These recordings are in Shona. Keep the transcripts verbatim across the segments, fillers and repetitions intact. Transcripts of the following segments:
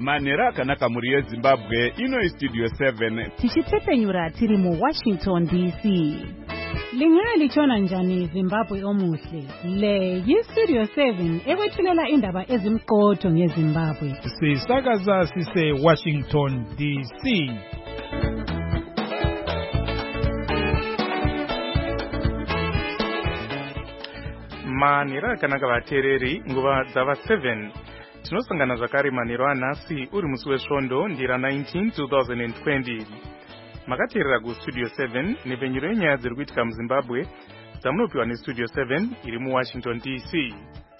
Manera akanaka muri yeZimbabwe ino Studio seven. Tichitsepenyura tiri mu Washington D C. Lingaya lichona njani Zimbabwe omuhle. Le yi Studio seven ekwethulela indaba ezimqotho ngeZimbabwe. Sisakaza sise Washington D C. Manera akanaka vateereri nguva dzava seven. Tinosangana zvakare manheru anhasi uri musi wesvondo ndira nineteen twenty twenty. Makateerera kuStudio seven nepfenyuro yenyaya dziri kuitika muZimbabwe dzamunopiwa neStudio seven iri muWashington D C.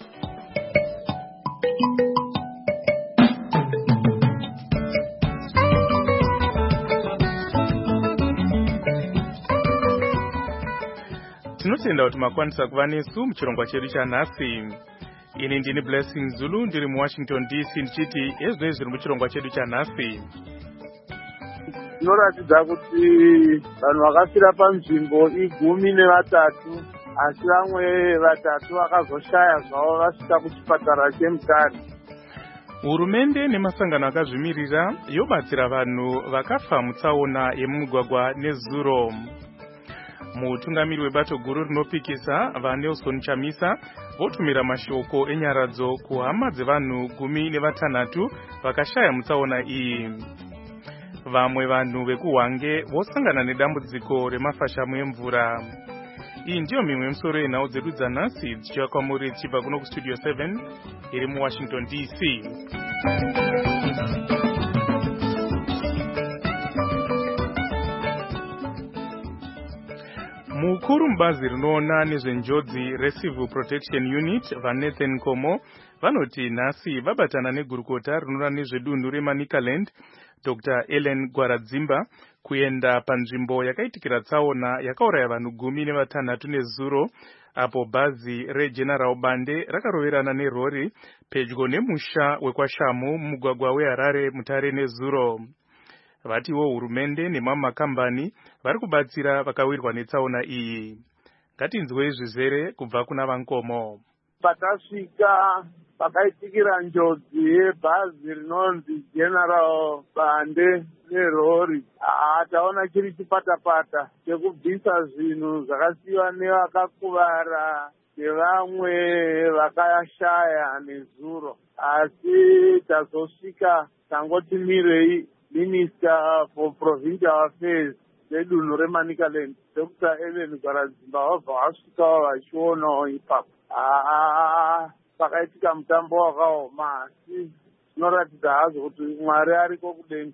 Tinotenda kuti makwanisa kuva nesu muchirongwa chedu chanhasi. Ini ndini Blessing Zulu ndiri muWashington D C ndichiti ezvinoi zviri muchirongwa chedu chanhasi. Zvinoratidza kuti vanhu vakafira panzvimbo igumi nevatatu asi vamwe vatatu vakazoshaya zvavo vasvika kuchipatara cheMutare. Hurumende nemasangano akazvimirira yobatsira vanhu vakafa mutsaona yemumugwagwa neZuro. Mutungamiri webato guru rinopikisa vaNelson Chamisa votumira mashoko enyaradzo kuhama dzevanhu gumi nevatanhatu vakashaya mutsaona iyi. Vamwe vanhu vekuHwange vosangana nedambudziko remafashamu emvura. Iyi ndiyo mimwe yemisoro yenhau dzedu dzanhasi dzichiuya kwamuri dzichibva kuno kuStudio seven iri muWashington D C. Mukuru mubazi rinoona nezvenjodzi reCivil Protection Unit vaNathan Komo vanoti nhasi vabatana negurukota rinoona nezvedunhu reManicaland Doctor Ellen Gwaradzimba kuenda panzvimbo yakaitikira tsaona yakauraya vanhu gumi nevatanhatu neZuro apo bhazi reGeneral Bande rakaroverana nerori pedyo nemusha wekwashamu mumugwagwa weHarare Mutare neZuro. Vatiwo hurumende nemamwe makambani vari kubatsira vakawirwa netsaona iyi. Ngatinzwe zvizere kubva kuna Vankomo. Patasvika pakaitikira njodzi yebhazi rinonzi General Bande nerori, taona chiri chipatapata chekubvisa zvinhu zvakasiyiwa nevakakuvara nevamwe vakashaya neZuro. Asi tazosvika tangoti mirei Minister for Provincial Affairs dedunhu reManicaland Doctor Ellen Gwaradzimba wabva wasvikawo vachionawo ipapo. Pakaitika mutambo wakaoma asi zvinoratidza hazvo kuti Mwari ariko kudenga.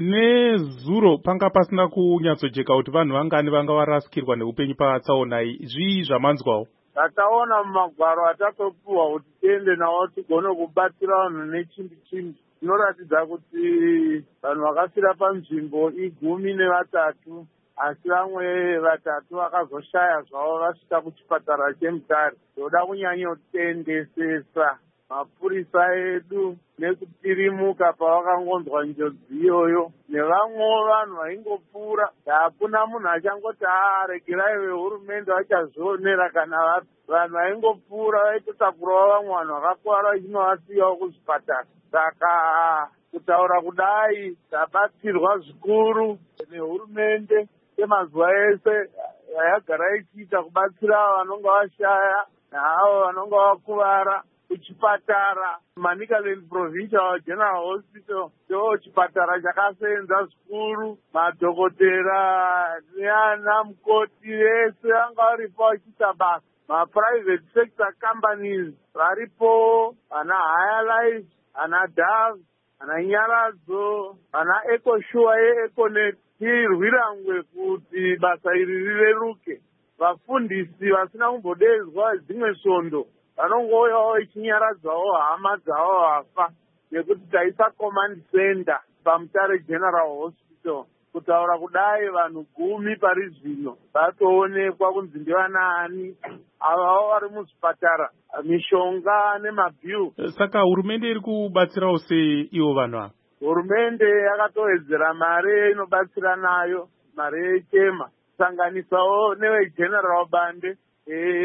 NeZuro panga pasina kunyatsojeka kuti vanhu vangani vanga varasikirwa neupenyu patsaona iyi. Zvii zvamanzwawo? Tataona mumagwaro atatopiwa kuti tiende nawo tigone kubatsira vanhu nechimbi chimbi. Zvinoratidza kuti vanhu vakafira panzvimbo igumi nevatatu asi vamwe vatatu vakazoshaya zvavo vasvika kuchipatara cheMutare. Toda kunyanyotendesesa mapurisa edu nekutirimuka pavakangonzwa njodzi iyoyo nevamwewo vanhu vaingopfuura. Hakuna munhu achangoti aregerai vehurumende vachazvionera kana vapi. Vanhu vaingopfuura vaitotakurawo vamwe vanhu vakakuwara vachinovasiyawo kuzvipatara. Saka kutaura kudai tabatsirwa zvikuru nehurumende yemazuva ese yagara ichiita kubatsira vanonga vashaya naavo vanonga vakuvara kuchipatara. Manicaland Provincial General Hospital ndo chipatara chakasenza zvikuru. Madhokotera neana mukoti vese vanga varipo vachiita basa. Ma-private sector companies varipo, ana Higher Life, ana Dove, ana Nyaradzo, ana EcoSure yeEconet. Tirwirangwe kuti basa iri rireruke. Vafundisi vasina kumbodedzwa dzimwe svondo vanongouyawo vachinyaradzawo hama dzavo vafa nekuti taisa command center paMutare General Hospital. Kutaura kudai vanhu gumi pari zvino vatoonekwa kunzi ndevanaani avavo vari muzvipatara, mishonga nemabhiu. Saka hurumende iri kubatsirawo sei ivo vanhu ava? Hurumende yakatowedzera mari inobatsira nayo, mari yechema kusanganisawo neveGeneral Bande.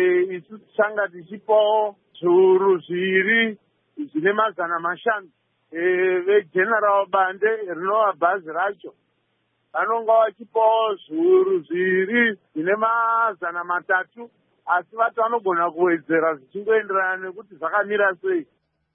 Isu tichanga tichipawo zviuru zviri zvine mazana mashanu vegeneral bande rinova bhazi racho vanonga vachipawo zviuru zviri zvine mazana matatu asi vati vanogona kuwedzera zvichingoenderana nekuti zvakamira sei.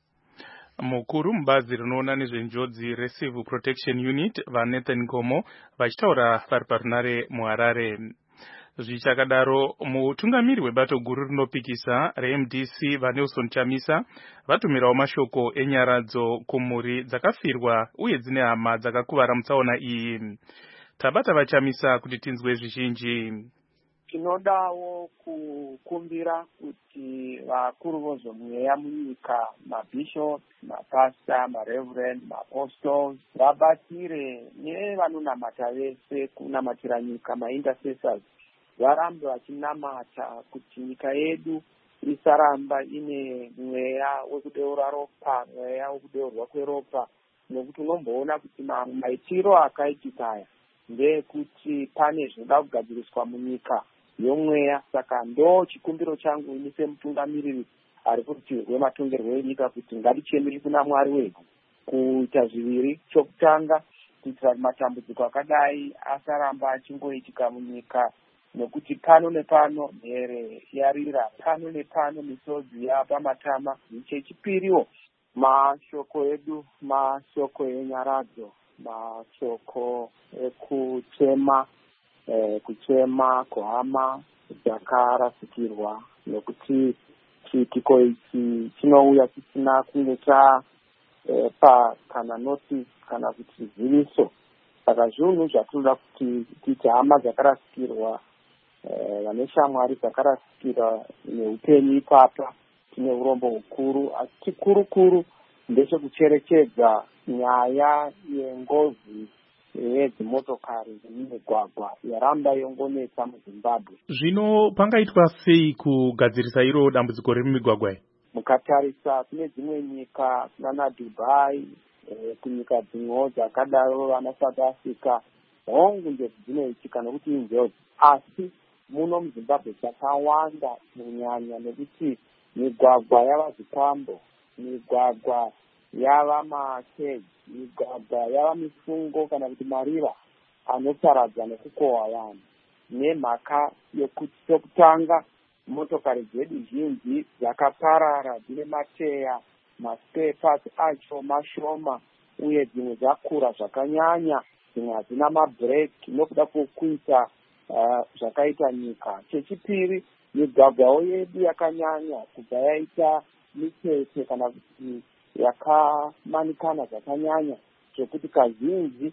Mukuru mubazi rinoona nezvenjodzi reCivil Protection Unit vaNathan Nkomo vachitaura vari parunare muHarare. Zvichakadaro, mutungamiri webato guru rinopikisa reM D C vaNelson Chamisa vatumirawo mashoko enyaradzo kumhuri dzakafirwa uye dzine hama dzakakuvara mutsaona iyi. Tabata vachamisa kuti tinzwe zvizhinji. Tinodawo kukumbira kuti vakuru vozomweya munyika, mabishop, mapasta, mareverend, maapostles vabatire nevanonamata vese kunamatira nyika, maintercessors varambe vachinamata kuti nyika yedu isaramba ine mweya wekudeura ropa, mweya wekudeurwa kweropa, nekuti unomboona kuti maitiro akaitika aya ndekuti pane zvinoda kugadziriswa munyika yomweya. Saka ndo chikumbiro changu ini semutungamiriri ari kurutivi rwematongerwo enyika kuti ngatichemere kuna Mwari wedu kuita zviviri. Chokutanga, kuitira matambudziko akadai asaramba achingoitika munyika, nekuti pano nepano mhere yarira, pano nepano misodzi yapamatama. Chechipiriwo, mashoko edu mashoko enyaradzo, mashoko ekuchema eh, kuchema kuhama dzakarasikirwa, nekuti chiitiko ichi chinouya chisina kunge cha eh, pa kana notice kana kuti ziviso. Saka zvinhu zvatinoda kuti tiite hama dzakarasikirwa, eh, vane shamwari dzakarasikirwa neupenyu ipapa, tine urombo hukuru. Asi chikurukuru ndechekucherechedza nyaya yengozi yedzimotokari dzemumigwagwa yaramba yongonetsa muZimbabwe. Zvino pangaitwa sei kugadzirisa iro dambudziko riri mumigwagwa iyi? Mukatarisa kune dzimwe nyika kunana Dubai, eh, kunyika dzimwewo dzakadaro vana South Africa, hongu ndedzinoitika nokuti injodzi. Asi muno muZimbabwe dzakawanda kunyanya nekuti migwagwa yava zvikwambo, migwagwa yava makeji, migwagwa yava mifungo kana kuti marira anotaradza nekukohwa vanhu. Nemhaka yekuti chokutanga, motokari dzedu zhinji dzakaparara dzine mateya, maspare parts acho mashoma uye dzimwe dzakura zvakanyanya, dzimwe hadzina mabreki nokuda kwokuita uh, zvakaita nyika. Chechipiri, migwagwawo yedu yakanyanya kubva yaita mitete kana kuti yakamanikana zvakanyanya, zvekuti kazhinji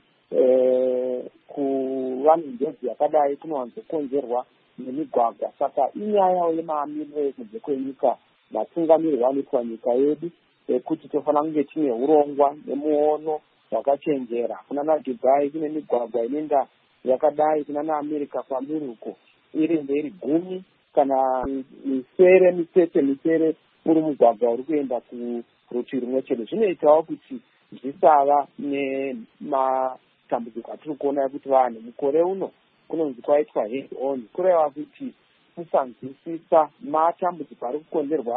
eh, kuva nenjodzi yakadai kunowanzokonzerwa nemigwagwa. Saka inyaya yemamiriro ekunze kwenyika, vatungamiriri vanoitwa nyika yedu ekuti tofanira kunge tine urongwa nemuono wakachenjera. Kunana Dubai kune migwagwa inoenda yakadai, kunana America kwamuri uko iri mberi gumi kana misere mitete misere uri mugwagwa uri kuenda kurutivi rumwe chete. Zvinoitawo kuti zvisava nematambudziko atiri kuona ekuti vanhu mukore uno kunonzi kwaitwa head on, kureva kuti kusanzwisisa matambudziko ari kukonzerwa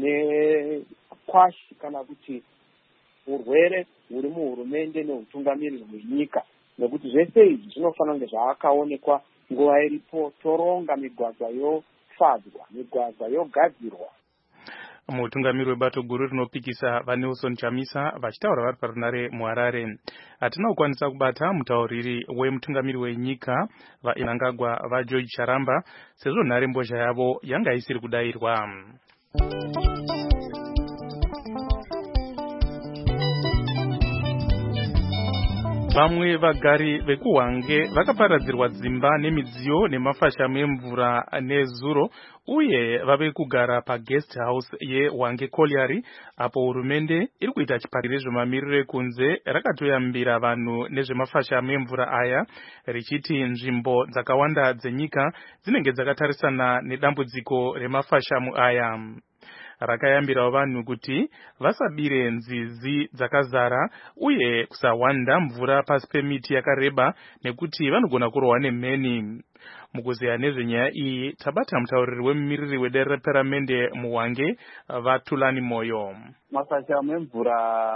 nekwashi kana kuti urwere huri muhurumende neutungamiriri hwenyika, nekuti zvese izvi zvinofanira kunge zvaakaonekwa nguva iripo, toronga migwagwa yofadzwa, migwagwa yogadzirwa. Mutungamiri webato guru rinopikisa vaNelson Chamisa vachitaura vari parunare muHarare. Hatina kukwanisa kubata mutauriri wemutungamiri wenyika vaMnangagwa vaGeorge Charamba sezvo nhare mbozha yavo yanga isiri kudayirwa. Vamwe vagari vekuHwange vakaparadzirwa dzimba nemidziyo nemafashamu emvura nezuro uye vave kugara paguest house yeHwange Colliery, apo hurumende iri kuita chiparire zvemamiriro ekunze rakatoyambira vanhu nezvemafashamu emvura aya richiti nzvimbo dzakawanda dzenyika dzinenge dzakatarisana nedambudziko remafashamu aya. Rakayambirawo vanhu kuti vasabire nzizi dzakazara uye kusawanda mvura pasi pemiti yakareba nekuti vanogona kurohwa nemheni. Mukuzeya nezvenyaya iyi tabata mutauriri wemumiriri wedare reparamende muHwange vaTulani Moyo. Mafashamu emvura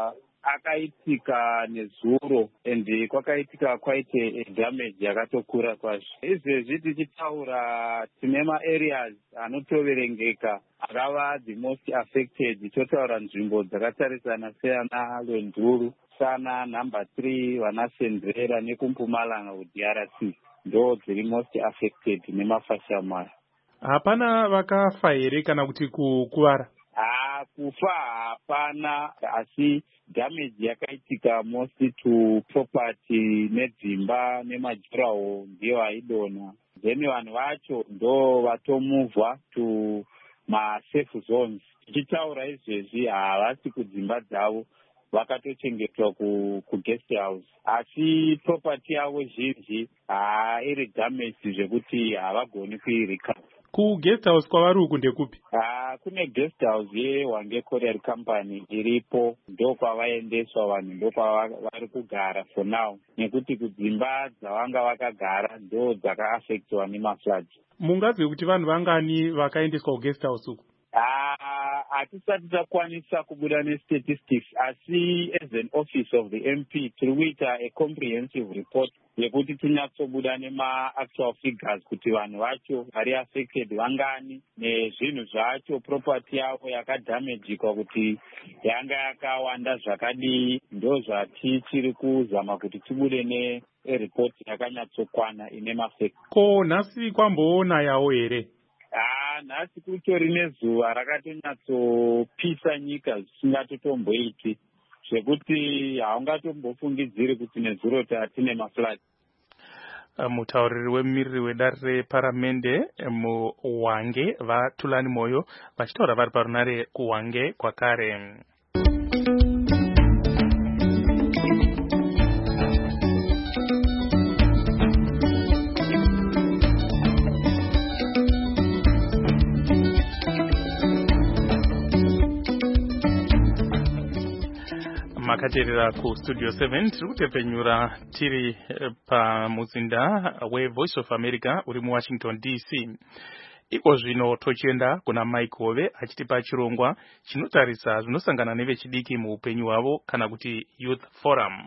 akaitika nezuro and kwakaitika kwaite damage yakatokura kwazvo. Izvezvi tichitaura tine maareas anotoverengeka akava the most affected. Totaura nzvimbo dzakatarisana seana Lwenduru, Sana, number three, vana Sendrera nekumpumalanga ku-D R C ndo dziri most affected nemafashamara. Hapana vakafa here kana kuti kukuvara? Ah, kufa hapana, asi damage yakaitika mostly to property nedzimba nemajuraho ndiyo aidona. Then vanhu vacho ndo vatomuvwa to masafe zones. Tichitaura izvezvi havasi kudzimba dzavo, vakatochengetwa ku, ku guest house, asi property yavo zhinji hairi damage zvekuti havagoni kuirika. Ku guest house kwavari uku ndekupi? Ah, kune guest house yeHwange Courier Company iripo, ndo kwavaendeswa vanhu, ndo kwavari kugara for now, nekuti kudzimba dzavanga vakagara ndo dzakaaffectwa nemafloods. Mungazive kuti vanhu vangani vakaendeswa ku guest house uku? Hatisati takwanisa kubuda ne-statistics, asi as an office of the M P tiri kuita a comprehensive report yekuti tinyatsobuda nema-actual figures kuti vanhu vacho vari affected vangani nezvinhu zvacho, property yavo yakadamagika kuti yanga yakawanda zvakadii. Ndo zvatichiri kuzama kuti tibude ne-report yakanyatsokwana ine mafacts. Ko nhasi kwamboona yawo here? Ah, nhasi kutori nezuva rakatonyatsopisa nyika zvisingatotomboiti, zvekuti haungatombofungidziri kuti nezuro tatine mafloods. Mutauriri wemiriri wedare reparamende muHwange vaTulani Moyo vachitaura vari parunare kuHwange kwakare. Makaterera ku Studio seven tiri kutepenyura tiri pamuzinda weVoice of America uri muWashington D C. Iko zvino tochienda kuna Mike Hove achitipa chirongwa chinotarisa zvinosangana nevechidiki muupenyu hwavo kana kuti Youth Forum.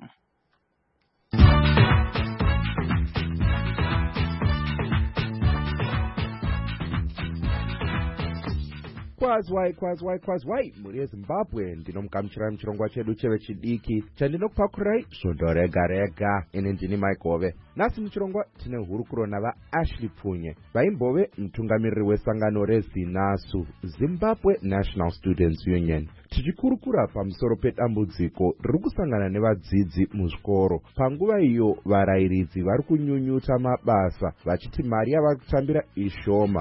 Kwazwai kwazwai kwazwai muri eZimbabwe ndinomugamuchirai muchirongwa chedu chevechidiki chandinokupakurai svondo rega rega. Ini ndini Mike Hove. Nhasi muchirongwa tine hurukuro navaAshley Pfunye vaimbove mutungamiriri wesangano reZINASU, Zimbabwe National Students Union, tichikurukura pamusoro pedambudziko riri kusangana nevadzidzi muzvikoro. Panguva iyo varayiridzi vari kunyunyuta mabasa vachiti mari yavakutambira ishoma.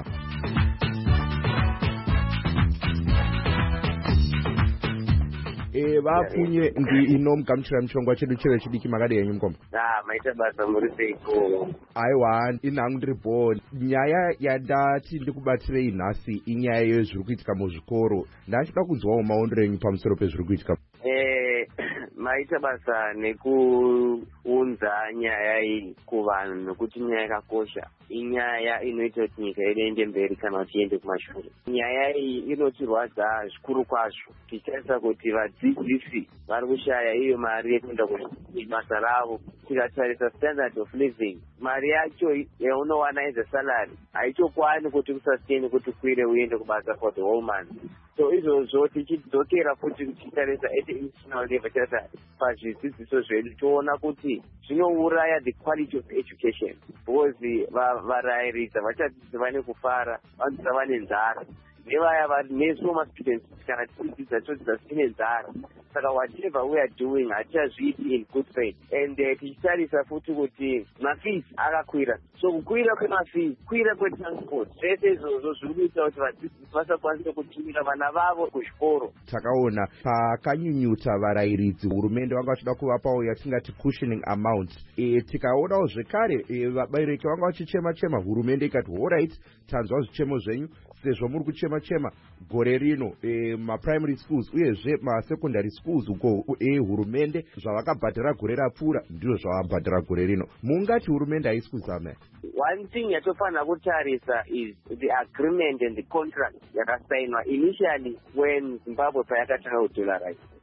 Vapfunye ndi inomugamuchira muchirongwa chedu chevechidiki makadi yenyu mukoma. Ah, maita basa muri seiko. Aiwa, inhangu ndiri bhoni. Nyaya yandati ndikubatirei nhasi inyaya yezviri kuitika muzvikoro. Ndachida kunzwawo maondero enyu pamusoro pezviri kuitika. Eh, maita basa nekuunza nyaya iyi kuvanhu nokuti nyaya yakakosha. Inyaya inoita kuti nyika yedu iende mberi kana kuti iende kumashure. Nyaya iyi inotirwadza zvikuru kwazvo. Tichaisa kuti vadzidzisi vari kushaya iyo mari yekuenda kubasa ravo. Tikatarisa standard of living, mari yacho yaunowana as a salary haichokwani kuti usasteini kuti ukwire uende kubasa for the whole month. So izvozvo tichidzokera futi tichitarisa at institutional level chata pazvidzidziso zvedu toona kuti zvinouraya the quality of education, because varayiridza vachadzidzi vane kufara, vanodzidza vane nzara, nevaya vari nesu mastudents kana tichidzidza todzidza tine nzara. Saka whatever we are doing hatichazviiti in good faith, and uh, tichitarisa futi kuti mafees akakwira. So kukwira kwemafees, kukwira kwetransport, zvese izvozvo zviri kuita kuti vadzidzisi vasakwanisa kutumira vana vavo kuzvikoro. Takaona pakanyunyuta varayiridzi hurumende vanga vachida kuvapawo yatingati cushioning amount. E, tikaonawo zvekare e, vabereki vanga vachichema chema, hurumende ikati alright, tanzwa zvichemo zvenyu, sezvo muri kuchema chema gore rino e, maprimary schools uyezve masecondary schools uko e, hurumende zvavakabhadhara gore rapfuura ndizvo zvavabhadhara gore rino. Mungati hurumende haisi kuzama? One thing yatofanira kutarisa is the agreement and the contract yakasainwa initially when Zimbabwe payakatanga kudollarize.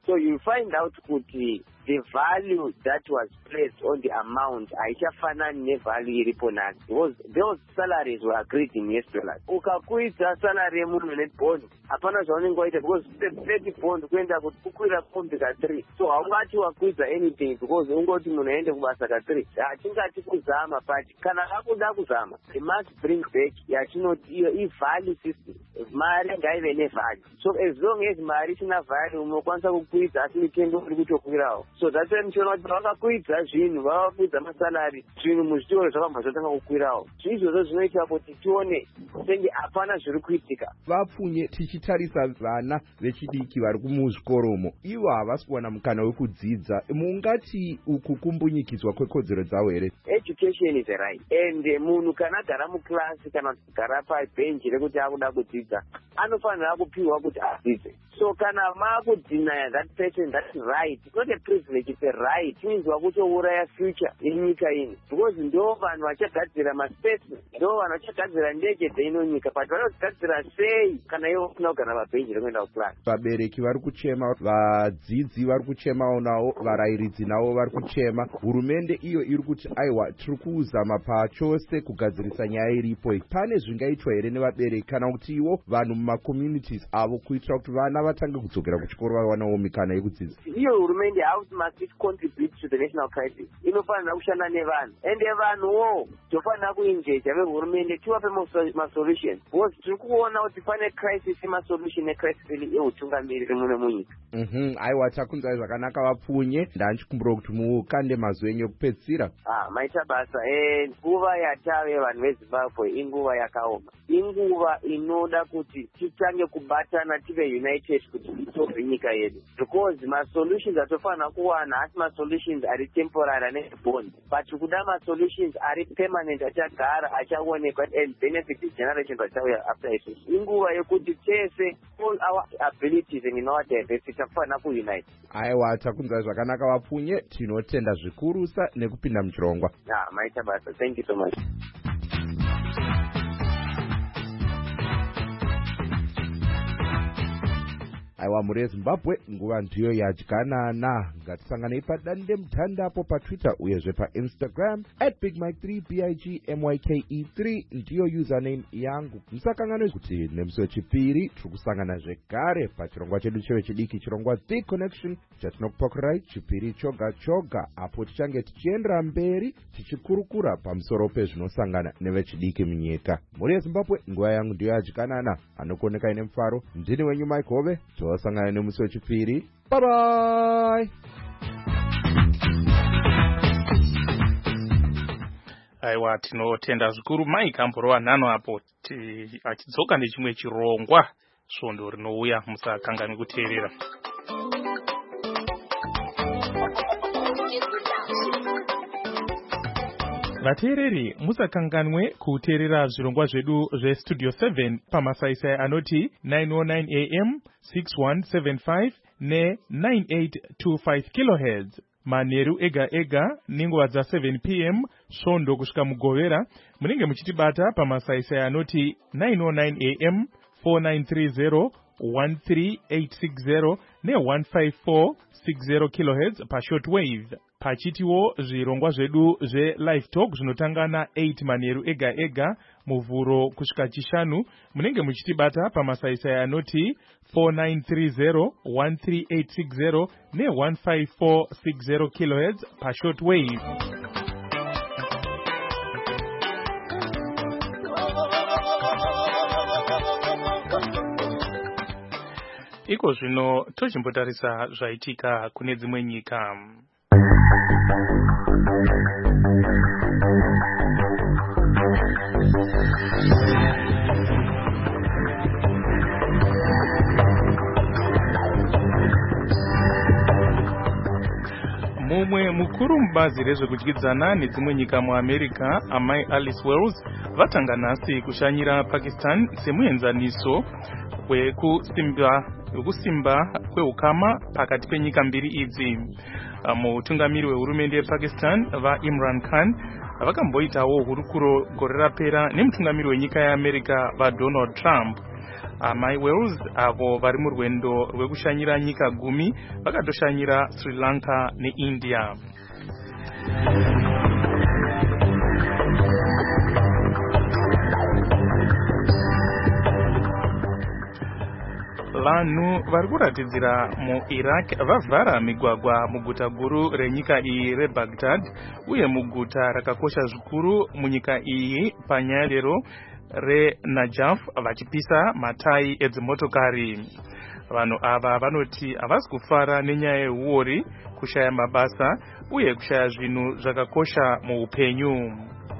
So you find out kuti the value that was placed on the amount haichafanani nevalue iripo nhasi, because those salaries were agreed in U S dollars. Ukakwidza salary yemunhu nebond hapana zvaunenge waita, because thirty bond kuenda kuti kukwira kombi ka three, so haungati wakwidza anything because ungoti munhu aende kubasa ka three. Hatingati kuzama, but kana akuda kuzama they must bring back yatinoti iyo i-value system. Mari ngaive nevalue, so as long as mari isina value unokwanisa kukwidza asi mitengo uri kutokwirawo. So that's why muchiona kuti vakakwidza zvinhu, vakakwidza masalari, zvinhu muzvitoro zvakabva zvatanga kukwirawo. Izvozvo zvinoita kuti tione senge hapana zviri kuitika. Vapfunye tichitarisa vana vechidiki vari kumuzvikoromo, ivo havasi kuwana mukana wekudzidza, mungati uku kumbunyikidzwa kwekodzero dzavo here? Education is a right, and munhu kana agara muklasi kana kugara pabhenji rekuti akuda kudzidza anofanira kupiwa kuti adzidze. So kana makudinaya that person that right, it's not a privilege, it's a right. It means wakutouraya future yenyika ino, because ndo vanhu vachagadzira maspace, ndo vanhu vachagadzira ndege dzeino-nyika, but vanozigadzira sei kana ivo usina kugara pabhenji rekuenda kuklasi? Vabereki vari kuchema, vadzidzi vari kuchemawo navo, varayiridzi navo vari kuchema. Hurumende iyo iri kuti aiwa tiri kuzama pachose kugadzirisa nyaya iripo. Pane zvingaitwa here nevabereki kana kuti ivo vanhu mumacommunities avo kuitira kuti vana vatange kudzokera kuchikoro vawanawo mikana yekudzidza? Iyo hurumende house must it contribute to the national crisis. Inofanira kushanda nevanhu, ende vanhuwo tofanira kuengeja vehurumende tivape masolution, because tiri kuona kuti pane crisis yemasolution necrisis yeutungamiriri muno munyika. Mhm, aiwa takunzwai zvakanaka vapfunye. Ndanchikumbura kuti mukande mazwi enyu ekupedzisira. Ah, maita basa. Eh, nguva yatave vanhu veZimbabwe inguva yakaoma. Inguva inoda kuti titange kubatana tive united kuti tisolve nyika yedu, because masolutions atofanira kuwana hasi masolutions ari temporary ane bond, but kuda masolutions ari permanent achagara achaonekwa and benefit the generation vachauya after it. Inguva yekuti tese all our abilities and in our diversity tafanira kuunite. Aiwa takunzwai zvakanaka vapfunye, tinotenda zvikurusa nekupinda muchirongwa. Ah, maita basa. Thank you so much. Aiwa muri yeZimbabwe, nguva ndiyo yadyanana. Ngatisanganei padande mutandapo paTwitter uyezve paInstagram at big mike three b i g m y k e three ndiyo username yangu. Musakanganwe kuti nemusi wechipiri tiri kusangana zvekare pachirongwa chedu chevechidiki, chirongwa The Connection chatinokupakurai chipiri choga choga, apo tichange tichiendera mberi tichikurukura pamusoro pezvinosangana nevechidiki munyika. Muri yeZimbabwe, nguva yangu ndiyo yadyanana. Anokuoneka ine mufaro, ndini wenyu Mike Hove. Tosangana nemusi wechipiri. Bye bye. Aiwa tinotenda zvikuru Mike amborova nhano apo achidzoka nechimwe chirongwa svondo rinouya, musakanganwe kuteerera. Vateereri, musakanganwe kuteerera zvirongwa zvedu zvestudio seven pamasaisai anoti nine oh nine a m, six one seven five ne nine eight two five kilohertz. Manheru ega ega nenguva dza seven p m svondo kusvika mugovera munenge muchitibata pamasaisai anoti nine oh nine a m, four nine three zero, one three eight six zero ne one five four six zero kilohertz pashortwave. Pachitiwo zvirongwa zvedu zve-live talk zvinotanga na eight manheru ega ega muvhuro kusvika chishanu munenge muchitibata pamasaisai anoti four nine three zero, one three eight six zero ne one five four six zero kilohertz pashortwave. Iko zvino tochimbotarisa zvaitika kune dzimwe nyika. Mumwe mukuru mubazi rezvekudyidzana nedzimwe nyika muAmerica, amai Alice Wells, vatanga nhasi kushanyira Pakistan semuenzaniso wekusimba kweukama pakati penyika mbiri idzi. Mutungamiri wehurumende yePakistan vaImran Khan vakamboitawo hurukuro gore rapera nemutungamiri wenyika yeAmerica vaDonald Trump. amai Wales avo vari murwendo rwekushanyira nyika gumi vakatoshanyira Sri Lanka neIndia. Vanhu vari kuratidzira muIraq vavhara migwagwa muguta guru renyika iyi reBaghdad uye muguta rakakosha zvikuru munyika iyi panyaya rero reNajaf vachipisa matayi edzimotokari. Vanhu ava vanoti havasi kufara nenyaya yehuori, kushaya mabasa uye kushaya zvinhu zvakakosha muupenyu.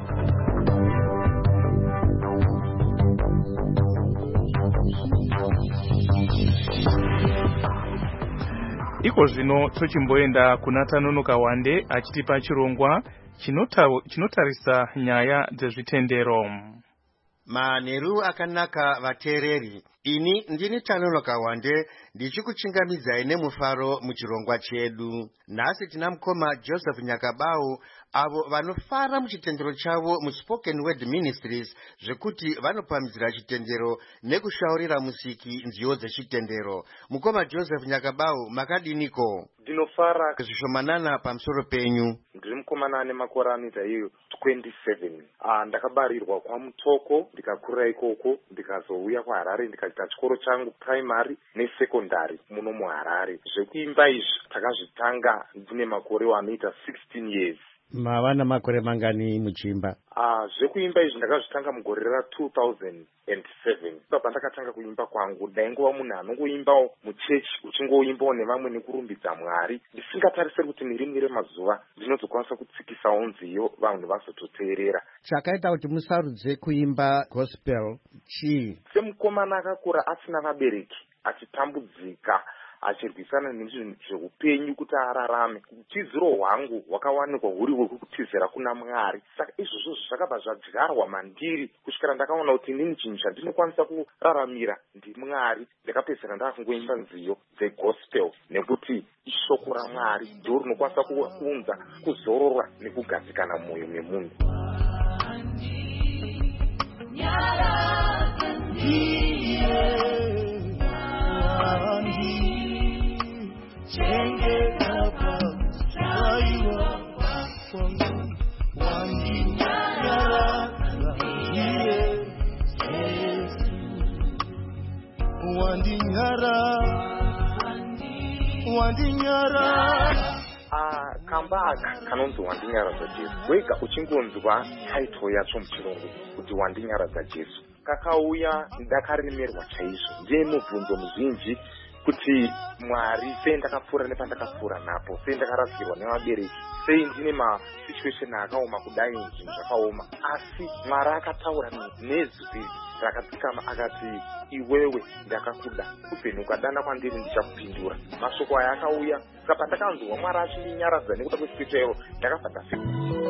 Iko zvino tochimboenda kuna Tanonoka Wande achitipa chirongwa chinotarisa nyaya dzezvitendero. Manheru akanaka vateereri, ini ndini Tanonoka Wande ndichikuchingamidzai nemufaro muchirongwa chedu. Nhasi tina mukoma Joseph Nyakabau avo vanofara muchitendero chavo muSpoken Word Ministries zvekuti vanopamhidzira chitendero nekushaurira musiki nziyo dzechitendero. Mukoma Joseph Nyakabau, makadiniko? Ndinofara kuzvishomanana pamusoro penyu. Ndiri mukomana ane makore anoita iyo twenty-seven. Ah, ndakabarirwa kwaMutoko, ndikakurira ikoko, ndikazouya kuHarare ndikaita chikoro changu primary nesekondari muno muHarare. Zvekuimba izvi takazvitanga ndine makore anoita sixteen years. Mava namakore mangani muchimba? Ah, zvekuimba izvi ndakazvitanga mugore ra two thousand seven. Baba ndakatanga kuimba kwangu ndaingova munhu anongoimbawo muchechi uchingoimbawo nevamwe nekurumbidza Mwari. Ndisingatarisiri kuti nerimwe remazuva ndinozokwanisa kutsikisawo nziyo vanhu vazototeerera. Chakaita kuti musarudze kuimba gospel chii? Semukomana akakura asina vabereki, achitambudzika, achirwisana nezvinhu zveupenyu kuti ararame, utiziro hwangu hwakawanikwa huri hwekutizira kuna Mwari. Saka izvozvo zvakabva zvadyarwa mandiri kusvikira ndakaona kuti inini chinhu chandinokwanisa kuraramira ndiMwari. Ndakapedzisira ndakungoimba nziyo dzegospel nekuti ishoko raMwari ndiro rinokwanisa kuunza kuzorora nekugadzikana mumwoyo memunhu. Ah, kamba aka kanonzi Wandinyaradza Jesu. Wega uchingonzwa title yacho muchirungu kuti Wandinyaradza Jesu. Kakauya ndakaremerwa chaizvo. Ndiye mubvunzo muzhinji kuti Mwari sei ndakapfuura nepandakapfuura napo, sei ndakarasirwa nevabereki, sei ndine masituation akaoma kudai, zvinhu zvakaoma. Asi Mwari akataura nezwi rakadzikama akati, iwewe ndakakuda, upenyu ukadana kwandiri ndichakupindura. Mashoko aya akauya, saka pandakanzwa Mwari achindinyaradza nekuda kwechitero ndakabva ndafika.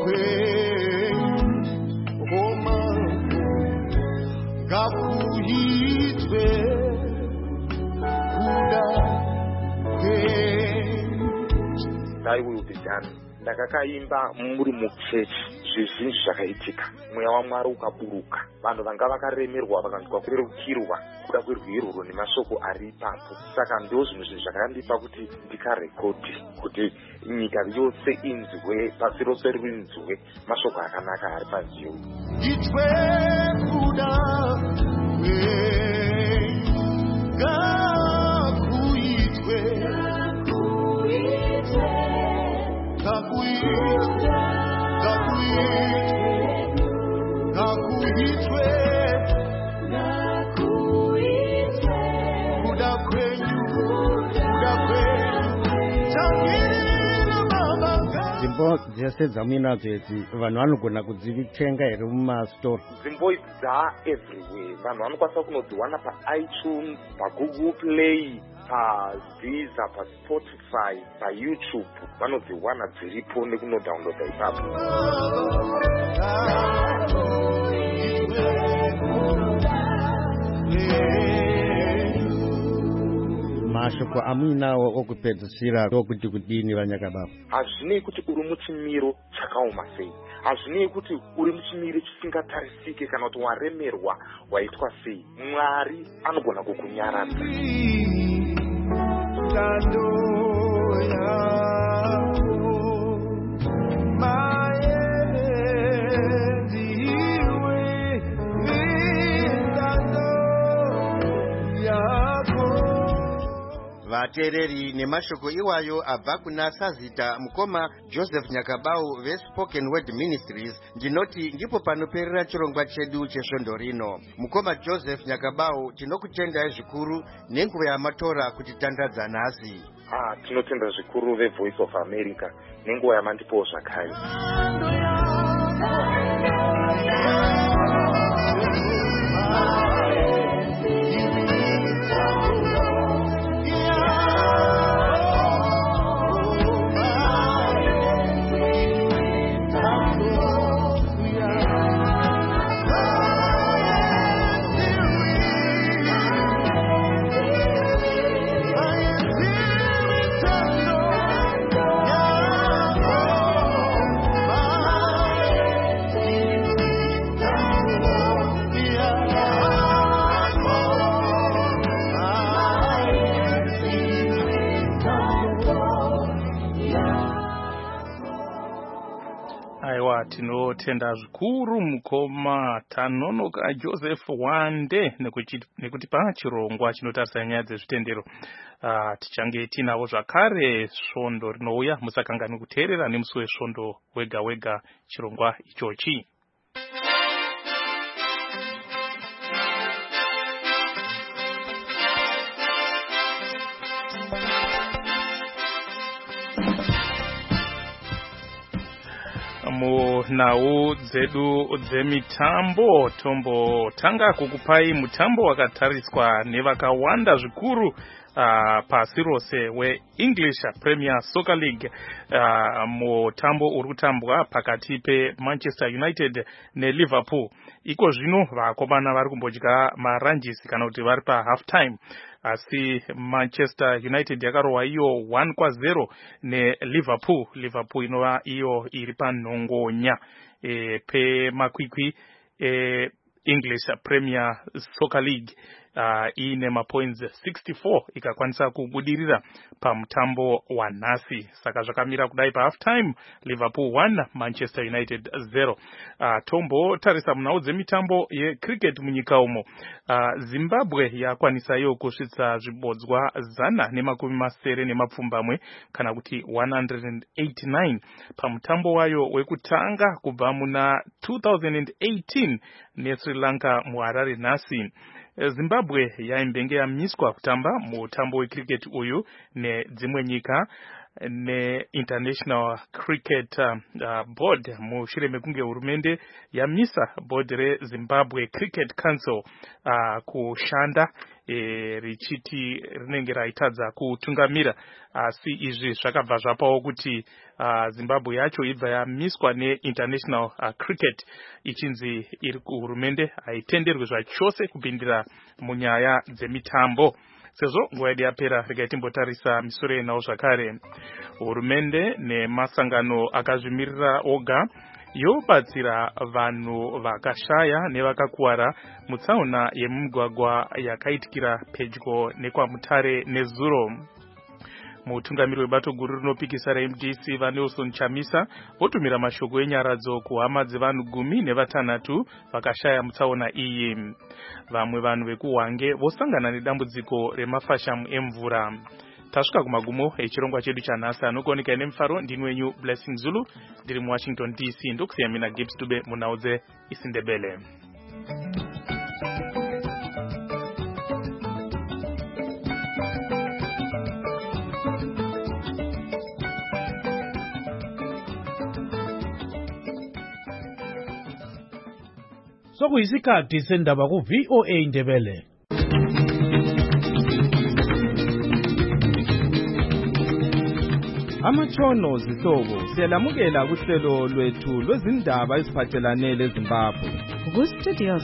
Thy will be done. Ndakakaimba muri muchechi, zvizhinji zvakaitika. Mweya waMwari ukaburuka. Vanhu vanga vakaremerwa vakanzwa kurerukirwa kuda kwerwiruro nemashoko ari ipapo. Saka ndo zvinhu zvinhu zvakandipa kuti ndikarekodhi kuti nyika yose inzwe, pasi rose rinzwe mashoko akanaka ari panziyo. Itwe kuda Dzimbo dzese dzamuinadzo idzi vanhu vanogona kudzivitenga here mumastori? Dzimbo idzi dza everywhere. Vanhu vanokwanisa kunodziwana paITunes, paGoogle Play, paDeezer, paSpotify, paYouTube. Vanodziwana dziripo nekunodownloada ipapo. mashoko amuinawo okupedzisira okuti kudini Vanyakabava? Hazvinei kuti uri muchimiro chakaoma sei, hazvinei kuti uri muchimiro chisingatarisike kana kuti waremerwa waitwa sei, Mwari anogona kukunyaradza. Vatereri nemashoko iwayo abva kuna Sazita Mukoma Joseph Nyakabau veSpoken Word Ministries. Ndinoti ndipo panoperera chirongwa chedu chesvondo rino. Mukoma Joseph Nyakabau, tinokutendai zvikuru nenguva yamatora kuti tandadza nasi. Ah, tinotenda zvikuru veVoice of America nenguva yamandipowo zvakare. Tinotenda zvikuru Mukoma Tanonoka Joseph Wande nekuti pa chirongwa chinotarisa nyaya dzezvitendero. Uh, tichange tinavo zvakare svondo rinouya, musakangani kuteerera nemusi wesvondo wega wega chirongwa ichochi. Munhau dzedu dzemitambo tombo tanga kukupai mutambo wakatariswa nevakawanda zvikuru uh, pasi rose weEnglish Premier Soccer League. Uh, mutambo uri kutambwa pakati peManchester United neLiverpool. Iko zvino vakomana vari kumbodya maranjisi kana kuti vari pa half time. Asi Manchester United yakarowa iyo one kwa zero neLiverpool. Liverpool inova iyo iri panhongonya e, pe makwikwi e, English Premier Soccer League. Uh, ine mapoints sixty-four ikakwanisa kubudirira pamutambo wanhasi. Saka zvakamira kudai pa half time, Liverpool one, Manchester United zero. Uh, tombo tarisa munhau dzemitambo yecricket munyika umo. Uh, Zimbabwe yakwanisa iyo kusvitsa zvibodzwa zana nemakumi masere nemapfumbamwe kana kuti one hundred eighty-nine pamutambo wayo wekutanga kubva muna two thousand eighteen neSri Lanka muHarare nhasi. Zimbabwe yaimbenge yamiswa kutamba mutambo wecricket uyu nedzimwe nyika neInternational Cricket uh, Board mushure mekunge hurumende yamisa board reZimbabwe Cricket Council uh, kushanda e, richiti rinenge raitadza kutungamira. Asi izvi zvakabva zvapawo kuti uh, Zimbabwe yacho ibva yamiswa neInternational uh, Cricket ichinzi iri kuhurumende haitenderwe zvachose kupindira munyaya dzemitambo. Sezvo nguva yedu yapera, regai timbotarisa misoro yenhau zvakare. Hurumende nemasangano akazvimirira oga yobatsira vanhu vakashaya nevakakuwara mutsaona yemumugwagwa yakaitikira pedyo nekwaMutare neZuro. Mutungamiri webato guru rinopikisa reM D C vaNelson Chamisa votumira mashoko enyaradzo kuhama dzevanhu gumi nevatanhatu vakashaya mutsaona iyi. Vamwe vanhu vekuHwange vosangana nedambudziko remafashamu emvura. Tasvika kumagumo echirongwa chedu chanhasi. Anokuoneka nemufaro ndini wenyu Blessing Zulu ndiri muWashington D C. Ndokusiya mina Gibbs Dube munhau dzeIsindebele. Sokuyisikhathi sendaba ku V O A Ndebele. Amatshono zihlobo siyalamukela kuhlelo lwethu lwezindaba eziphathelane leZimbabwe. Ku studio